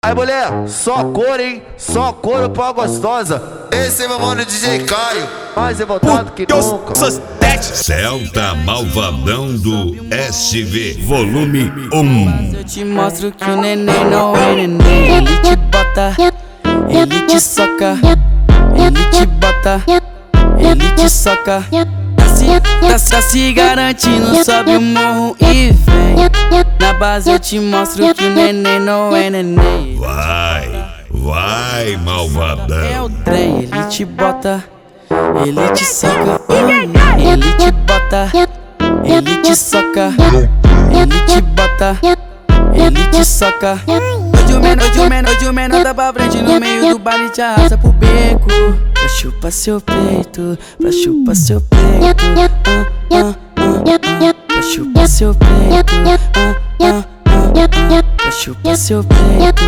Aí mulher, só cor, hein? Só couro pra gostosa. Esse é meu mano DJ Caio. Mais revoltado que nunca. Celta Malvadão do SV, volume 1. Eu te mostro que o neném não é neném. Ele te bota, ele te soca. Ele te bota, ele te soca. Tá se garantindo, sobe o morro e vem. Na base eu te mostro que o neném não é neném. Vai, malvadão. É o trem, ele te bota, ele te soca. Ele te bota, ele te soca. Ele te bota, ele te soca. Hoje o menor dá pra frente no meio do baile, te arrasta pro beco. Pra chupar seu peito, pra chupar seu peito. Pra chupar seu peito. Pra chupar seu peito.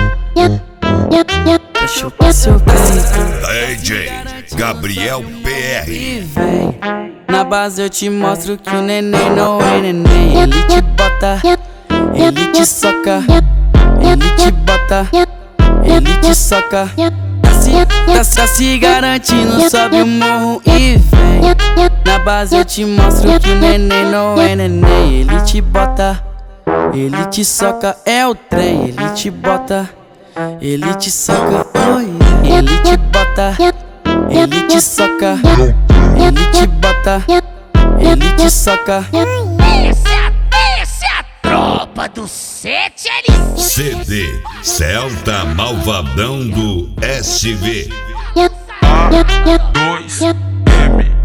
Pra chupar seu peito. DJ Gabriel PR. E vem, na base eu te mostro que o neném não é neném. Ele te bota, ele te soca. Ele te bota, ele te soca. Tá se garantindo, sobe o morro e vem. Na base eu te mostro que o neném não é neném. Ele te bota, ele te soca. É o trem, ele te bota, ele te soca. Ele te bota, ele te soca. Ele te bota, ele te soca. Essa é a tropa do 7L. CD Celta Malvadão do SV. A2M